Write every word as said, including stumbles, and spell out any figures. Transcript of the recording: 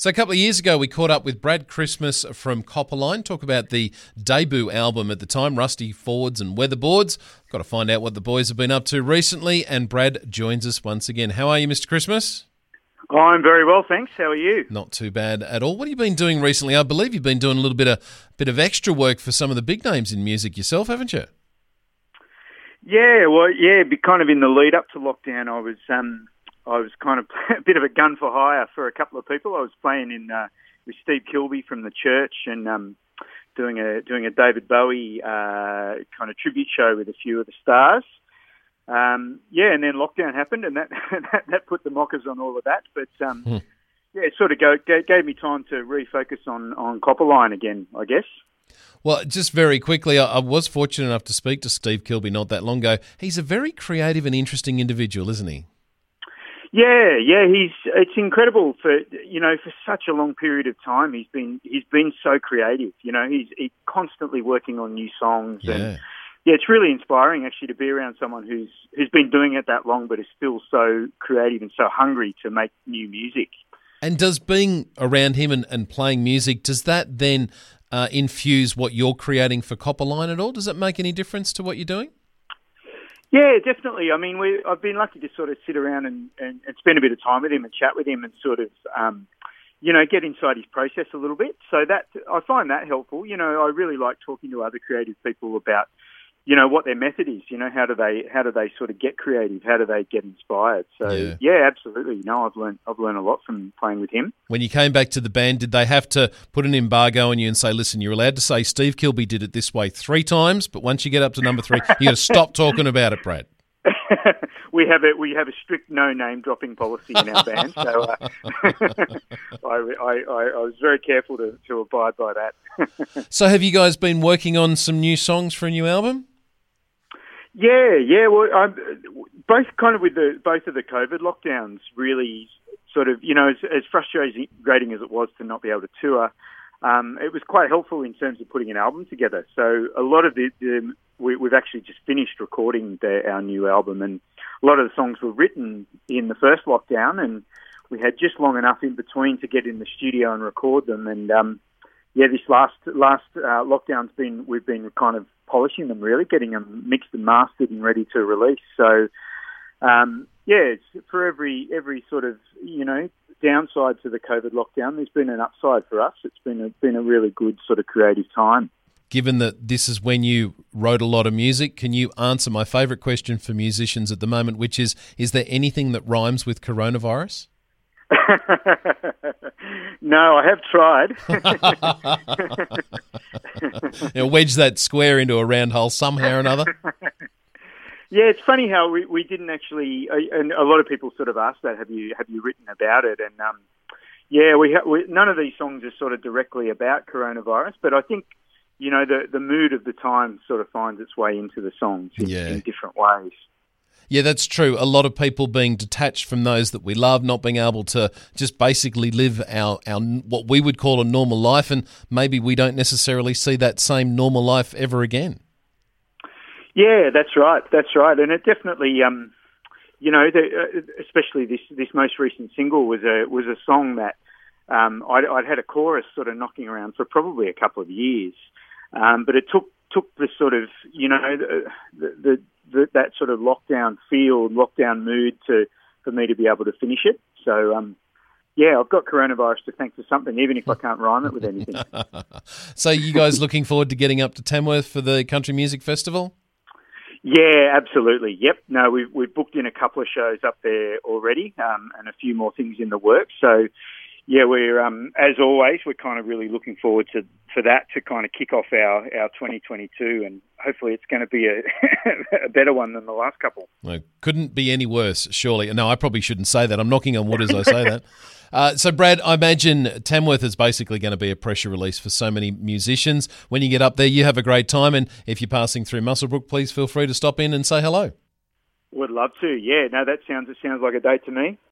So a couple of years ago, we caught up with Brad Christmas from Copperline, talk about the debut album at the time, Rusty Forwards and Weatherboards. Got to find out what the boys have been up to recently, and Brad joins us once again. How are you, Mister Christmas? I'm very well, thanks. How are you? Not too bad at all. What have you been doing recently? I believe you've been doing a little bit of bit of extra work for some of the big names in music yourself, haven't you? Yeah, well, yeah, be kind of in the lead up to lockdown, I was um, I was kind of a bit of a gun for hire for a couple of people. I was playing in uh, with Steve Kilbey from The Church and um, doing a doing a David Bowie uh, kind of tribute show with a few of the stars. Um, yeah, and then lockdown happened, and that that, that put the mockers on all of that. But um, hmm. yeah, it sort of go, gave me time to refocus on on Copperline again, I guess. Well, just very quickly, I, I was fortunate enough to speak to Steve Kilbey not that long ago. He's a very creative and interesting individual, isn't he? Yeah, yeah, he's it's incredible for you know for such a long period of time. He's been he's been so creative. You know, he's he's constantly working on new songs Yeah. and. Yeah, it's really inspiring actually to be around someone who's who's been doing it that long but is still so creative and so hungry to make new music. And does being around him and, and playing music, does that then uh, infuse what you're creating for Copperline at all? Does it make any difference to what you're doing? Yeah, definitely. I mean, we, I've been lucky to sort of sit around and, and, and spend a bit of time with him and chat with him and sort of, um, you know, get inside his process a little bit. So that I find that helpful. You know, I really like talking to other creative people about you know, what their method is, you know, how do they how do they sort of get creative? How do they get inspired? So, Yeah. yeah, absolutely. No, I've learned I've learned a lot from playing with him. When you came back to the band, did they have to put an embargo on you and say, listen, you're allowed to say Steve Kilbey did it this way three times, but once you get up to number three, you got to stop talking about it, Brad? we have a we have a strict no name dropping policy in our band, so uh, I, I, I, I was very careful to, to abide by that. So have you guys been working on some new songs for a new album? Yeah, yeah. Well, I'm, both kind of with the both of the COVID lockdowns, really sort of, you know, as, as frustrating as it was to not be able to tour, um, it was quite helpful in terms of putting an album together. So a lot of the, the we, we've actually just finished recording the, our new album, and a lot of the songs were written in the first lockdown, and we had just long enough in between to get in the studio and record them. And um, yeah, this last last uh, lockdown's been we've been kind of polishing them, really, getting them mixed and mastered and ready to release. So, um, yeah, it's for every every sort of, you know, downside to the COVID lockdown, there's been an upside for us. It's been a, been a really good sort of creative time. Given that this is when you wrote a lot of music, can you answer my favourite question for musicians at the moment, which is, is there anything that rhymes with coronavirus? No, I have tried. You know, wedge that square into a round hole somehow or another. Yeah, it's funny how we, we didn't actually, uh, and a lot of people sort of asked that. Have you have you written about it? And um, yeah, we, ha- we none of these songs are sort of directly about coronavirus, but I think you know the the mood of the time sort of finds its way into the songs in, Yeah. in different ways. Yeah, that's true. A lot of people being detached from those that we love, not being able to just basically live our, our what we would call a normal life, and maybe we don't necessarily see that same normal life ever again. Yeah, that's right. That's right, and it definitely, um, you know, the, uh, especially this this most recent single was a was a song that um, I'd, I'd had a chorus sort of knocking around for probably a couple of years, um, but it took took the sort of, you know, the, the, the The, that sort of lockdown feel, lockdown mood to for me to be able to finish it. So, um, yeah, I've got coronavirus to thank for something, even if I can't rhyme it with anything. So you guys looking forward to getting up to Tamworth for the Country Music Festival? Yeah, absolutely. Yep. No, we've, we've booked in a couple of shows up there already, um, and a few more things in the works. So, yeah, we're, um, as always, we're kind of really looking forward to for that to kind of kick off our, our twenty twenty-two, and hopefully it's going to be a, a better one than the last couple. Well, couldn't be any worse, surely. No, I probably shouldn't say that. I'm knocking on wood as I say that. Uh, so, Brad, I imagine Tamworth is basically going to be a pressure release for so many musicians. When you get up there, you have a great time, and if you're passing through Muswellbrook, please feel free to stop in and say hello. Would love to. Yeah, no, that sounds it sounds like a date to me.